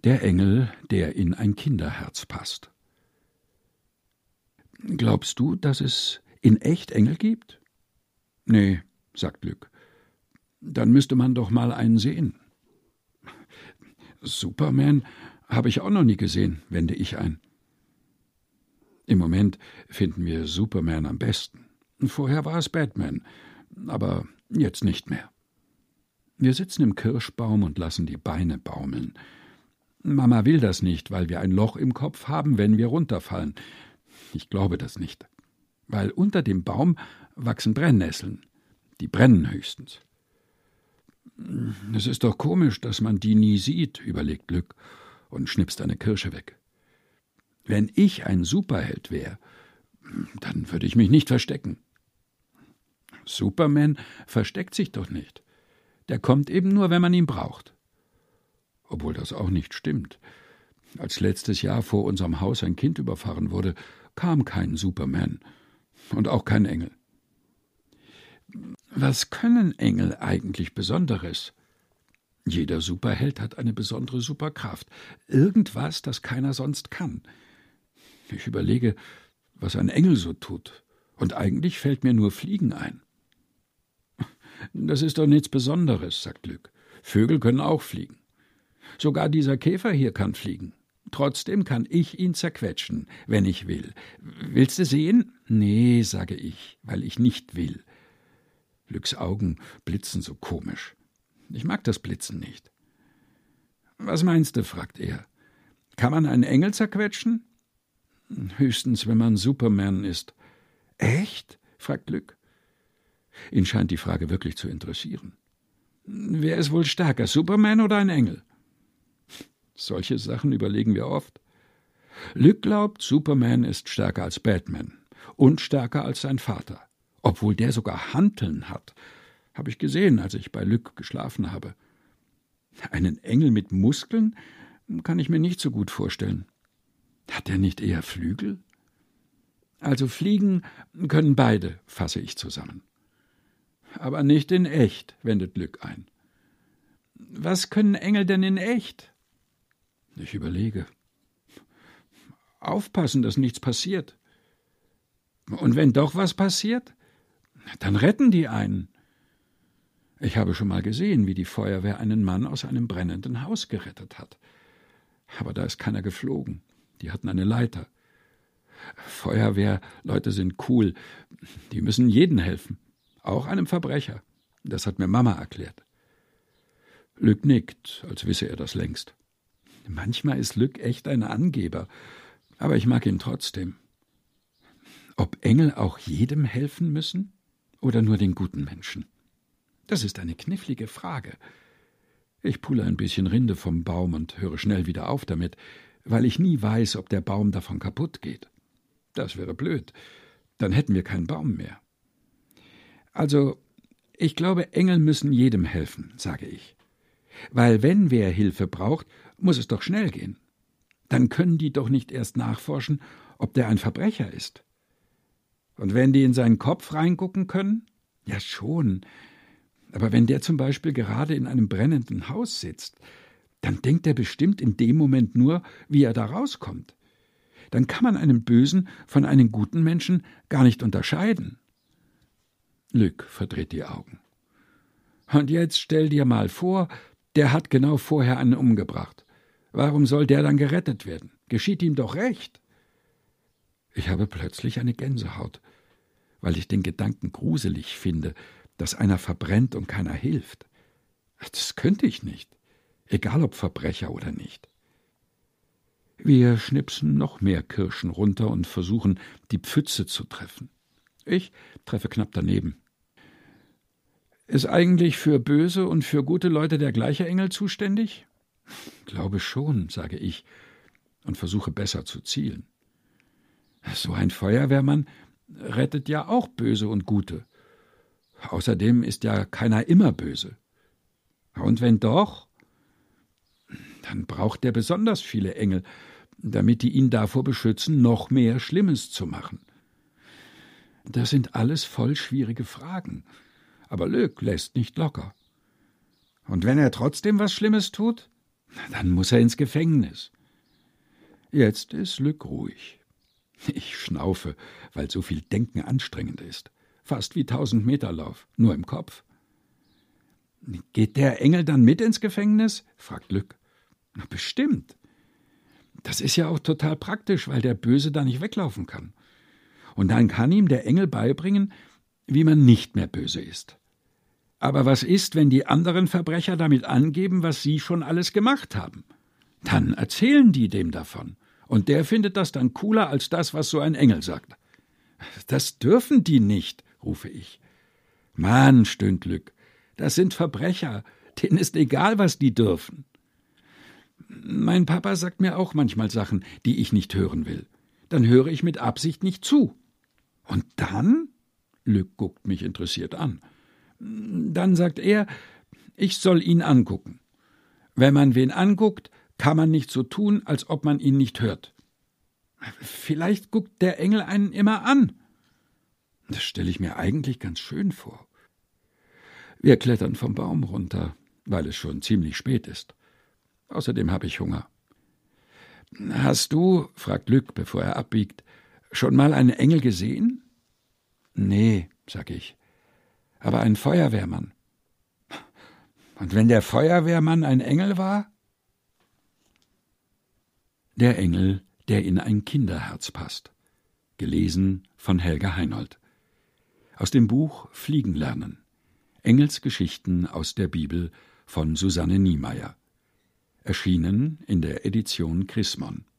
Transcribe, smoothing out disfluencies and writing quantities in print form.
Der Engel, der in ein Kinderherz passt. Glaubst du, dass es in echt Engel gibt? Nee, sagt Lück. Dann müsste man doch mal einen sehen. Superman habe ich auch noch nie gesehen, wende ich ein. Im Moment finden wir Superman am besten. Vorher war es Batman, aber jetzt nicht mehr. Wir sitzen im Kirschbaum und lassen die Beine baumeln. Mama will das nicht, weil wir ein Loch im Kopf haben, wenn wir runterfallen. Ich glaube das nicht. Weil unter dem Baum wachsen Brennnesseln. Die brennen höchstens. Es ist doch komisch, dass man die nie sieht, überlegt Lück und schnipst eine Kirsche weg. Wenn ich ein Superheld wäre, dann würde ich mich nicht verstecken. Superman versteckt sich doch nicht. Der kommt eben nur, wenn man ihn braucht. Obwohl das auch nicht stimmt. Als letztes Jahr vor unserem Haus ein Kind überfahren wurde, kam kein Superman und auch kein Engel. Was können Engel eigentlich Besonderes? Jeder Superheld hat eine besondere Superkraft. Irgendwas, das keiner sonst kann. Ich überlege, was ein Engel so tut. Und eigentlich fällt mir nur Fliegen ein. Das ist doch nichts Besonderes, sagt Lück. Vögel können auch fliegen. Sogar dieser Käfer hier kann fliegen. Trotzdem kann ich ihn zerquetschen, wenn ich will. Willst du sehen? Nee, sage ich, weil ich nicht will. Lücks Augen blitzen so komisch. Ich mag das Blitzen nicht. Was meinst du, fragt er. Kann man einen Engel zerquetschen? Höchstens, wenn man Superman ist. Echt? Fragt Lück. Ihn scheint die Frage wirklich zu interessieren. Wer ist wohl stärker, Superman oder ein Engel? Solche Sachen überlegen wir oft. Lück glaubt, Superman ist stärker als Batman und stärker als sein Vater, obwohl der sogar Hanteln hat. Habe ich gesehen, als ich bei Lück geschlafen habe. Einen Engel mit Muskeln kann ich mir nicht so gut vorstellen. Hat er nicht eher Flügel? Also fliegen können beide, fasse ich zusammen. Aber nicht in echt, wendet Lück ein. Was können Engel denn in echt? Ich überlege. Aufpassen, dass nichts passiert. Und wenn doch was passiert, dann retten die einen. Ich habe schon mal gesehen, wie die Feuerwehr einen Mann aus einem brennenden Haus gerettet hat. Aber da ist keiner geflogen. Die hatten eine Leiter. Feuerwehrleute sind cool. Die müssen jedem helfen. Auch einem Verbrecher. Das hat mir Mama erklärt. Lück nickt, als wisse er das längst. Manchmal ist Lück echt ein Angeber, aber ich mag ihn trotzdem. Ob Engel auch jedem helfen müssen oder nur den guten Menschen? Das ist eine knifflige Frage. Ich pulle ein bisschen Rinde vom Baum und höre schnell wieder auf damit, weil ich nie weiß, ob der Baum davon kaputt geht. Das wäre blöd. Dann hätten wir keinen Baum mehr. Also, ich glaube, Engel müssen jedem helfen, sage ich. Weil wenn wer Hilfe braucht, muss es doch schnell gehen. Dann können die doch nicht erst nachforschen, ob der ein Verbrecher ist. Und wenn die in seinen Kopf reingucken können? Ja schon. Aber wenn der zum Beispiel gerade in einem brennenden Haus sitzt, dann denkt er bestimmt in dem Moment nur, wie er da rauskommt. Dann kann man einen bösen von einem guten Menschen gar nicht unterscheiden. Lück verdreht die Augen. Und jetzt stell dir mal vor, der hat genau vorher einen umgebracht. Warum soll der dann gerettet werden? Geschieht ihm doch recht. Ich habe plötzlich eine Gänsehaut, weil ich den Gedanken gruselig finde, dass einer verbrennt und keiner hilft. Das könnte ich nicht, egal ob Verbrecher oder nicht. Wir schnipsen noch mehr Kirschen runter und versuchen, die Pfütze zu treffen. Ich treffe knapp daneben. Ist eigentlich für böse und für gute Leute der gleiche Engel zuständig? Glaube schon, sage ich und versuche besser zu zielen. So ein Feuerwehrmann rettet ja auch Böse und Gute. Außerdem ist ja keiner immer böse. Und wenn doch, dann braucht er besonders viele Engel, damit die ihn davor beschützen, noch mehr Schlimmes zu machen. Das sind alles voll schwierige Fragen. Aber Lück lässt nicht locker. Und wenn er trotzdem was Schlimmes tut? Dann muss er ins Gefängnis. Jetzt ist Luc ruhig. Ich schnaufe, weil so viel Denken anstrengend ist. Fast wie 1000-Meter-Lauf, nur im Kopf. Geht der Engel dann mit ins Gefängnis? Fragt Luc. Na, bestimmt. Das ist ja auch total praktisch, weil der Böse da nicht weglaufen kann. Und dann kann ihm der Engel beibringen, wie man nicht mehr böse ist. Aber was ist, wenn die anderen Verbrecher damit angeben, was sie schon alles gemacht haben? Dann erzählen die dem davon. Und der findet das dann cooler als das, was so ein Engel sagt. Das dürfen die nicht, rufe ich. Mann, stöhnt Luc, das sind Verbrecher. Denen ist egal, was die dürfen. Mein Papa sagt mir auch manchmal Sachen, die ich nicht hören will. Dann höre ich mit Absicht nicht zu. Und dann? Luc guckt mich interessiert an. Dann sagt er, ich soll ihn angucken. Wenn man wen anguckt, kann man nicht so tun, als ob man ihn nicht hört. Vielleicht guckt der Engel einen immer an. Das stelle ich mir eigentlich ganz schön vor. Wir klettern vom Baum runter, weil es schon ziemlich spät ist. Außerdem habe ich Hunger. »Hast du«, fragt Luc, bevor er abbiegt, »schon mal einen Engel gesehen?« »Nee«, sag ich, »aber einen Feuerwehrmann.« »Und wenn der Feuerwehrmann ein Engel war?« Der Engel, der in ein Kinderherz passt. Gelesen von Helga Heinold. Aus dem Buch Fliegen lernen. Engelsgeschichten aus der Bibel von Susanne Niemeyer. Erschienen in der Edition Chrismon.